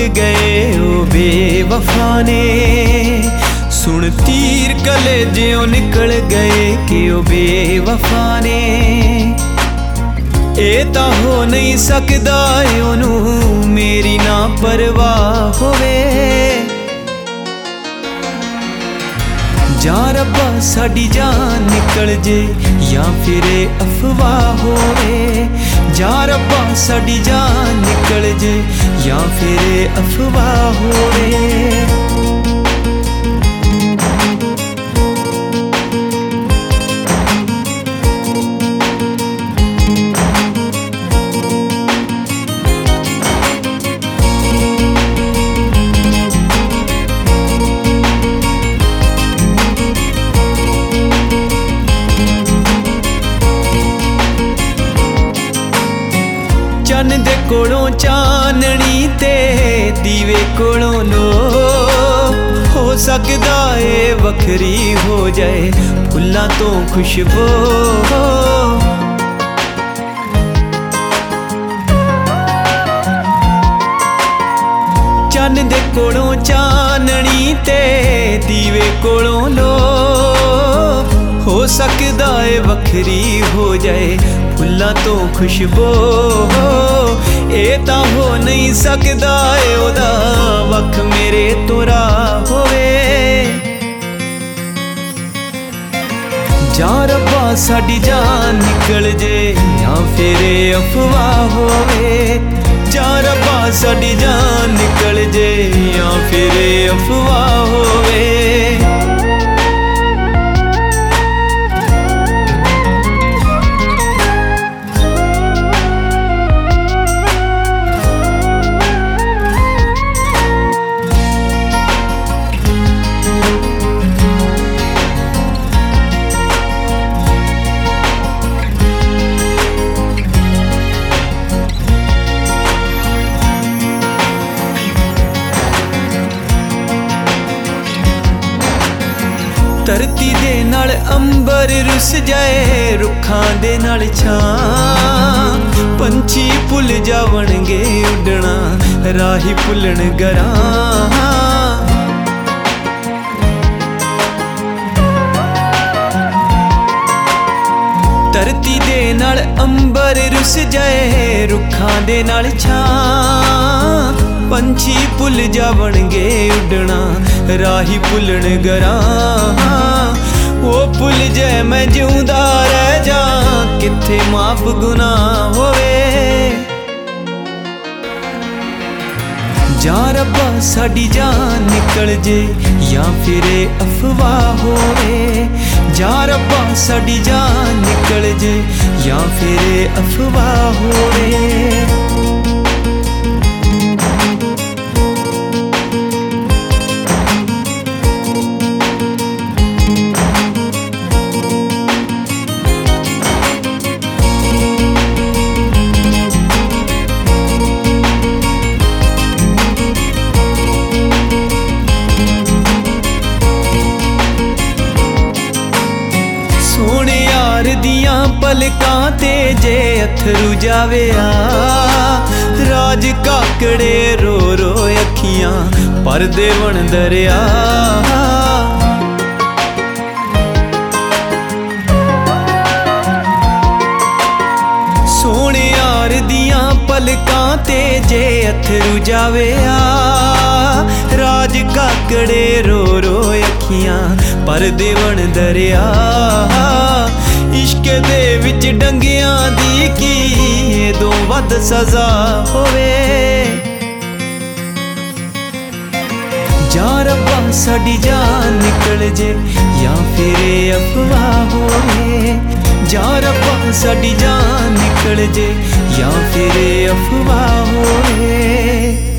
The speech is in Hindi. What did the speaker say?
गए ओ बेवफा ने। सुन तीर कलेजों निकल गए कि ओ बेवफा ने। ए तां हो नहीं सकदा ओनू मेरी ना परवाह होवे। जा रब्बा साडी जान निकल जे या फिर अफवाह होवे। जा रब्बा साडी जान निकल जे या फिर अफवाह होवे। चन दे कोलों चाननी ते दीवे कोलों लो। हो सकदा ए वखरी हो जाए फुल्लां तो खुशबू। चन दे कोलों चाननी ते दीवे कोलों लो। हो सकदा ए वखरी हो जाए फुल्लां तो खुशबू। ए तां हो नहीं सकदा ए ओदा वख मेरे तोरा होवे। जा रब्बा साडी जान निकल जे या फिर अफवाह होवे। जा रब्बा साडी जान निकल जे या फिर अफवाह होवे। धरती दे नाल अंबर रुस जाए रुखां दे नाल छां। पंछी भुल जावणगे उड़ना राही भुलन गरां। धरती दे नाल अंबर रुस जाए रुखां दे नाल छां। पंछी भुल जावणगे उड़ना राही भुलन गरां। वो भुल जाए मैं जिउंदा रह जा किथे माफ गुनाह होवे। जा रब्बा साडी जान निकल जे या फिर अफवाह होवे। जा रब्बा साडी जान निकल जे या फिर अफवाह होवे। सोने यार दियां पलकां ते जे अथरू जावे आ। राज काकड़े रो रो अखियां परदे बन दरिया। सोने यार दियां पलकां ते जे अथरू जावे आ। राज काकड़े रो रो अखियां परदे बन दरिया। इश्क दे विच डंगियां दी की दो वध सजा होवे। जा रब्बा साडी जान निकल जे या फिर अफवाह होवे। जा रब्बा साडी जान निकल जे या फिर अफवाह होवे।